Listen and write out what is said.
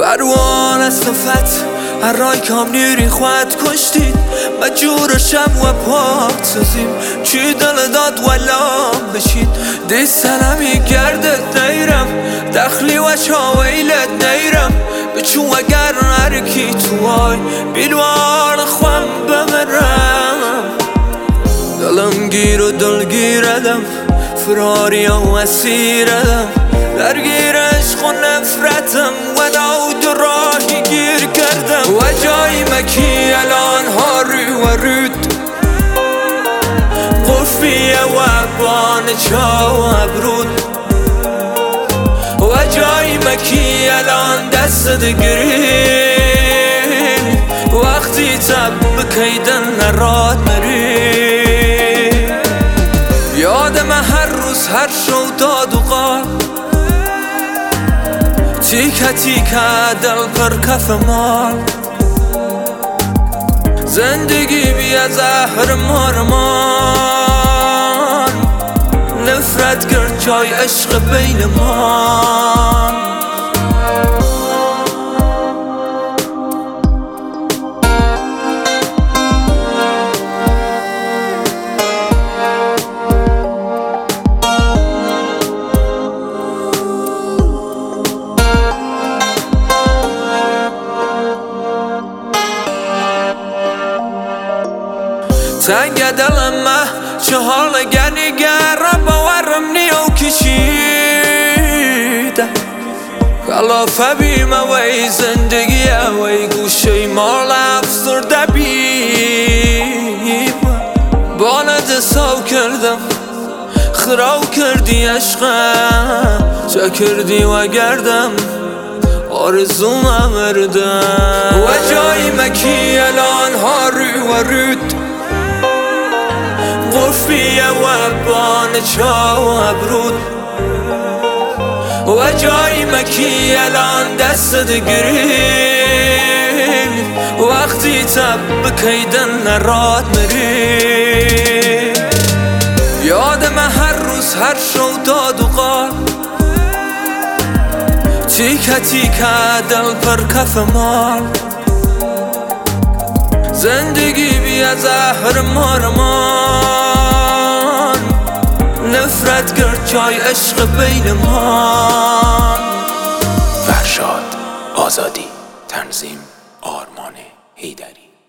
Karuan estafet هر رای کام نیری خواهد کشتید مجورشم و پاک سازیم چی دل داد ولام بشید دی سلمی گردت نیرم دخلی و شاویلت نیرم بچو اگر نرکی توای بیلوار خوام بمرم دلم گیر و دلگیردم فراری و اسیردم درگیر عشق و نفرتم و داود راهی گیر کردم و جای مکی الان ها رو و رود قفیه و بان چا و ابرود و جای مکی الان دست دگری وقتی تب بکیدن نراد مری یادم هر روز هر شو داد و قال تیکه تیکه دل پر کف مال زندگی بیا زهر مارمان نفرت گرد جای عشق بین ما تنگ دلم چه حال گنیگر باورم نیو کشیده خلافه بیمه وی زندگی وی گوشه مال افسرده بیم باند ساو کردم خراو کردی عشقم چه کردی و گردم آرزوم مردم و جای مکی الان ها رو و رود قفیه و بان چا و ابرود و جای مکی الان دست دگری وقتی تب بکیدن نراد مری یادم هر روز هر شو داد و قال تیکه تیکه دل پر کف مال زندگی بیا زهر مارمان نفرت گرد جای عشق بین ما فرشاد آزادی تنظیم آرمان حیدری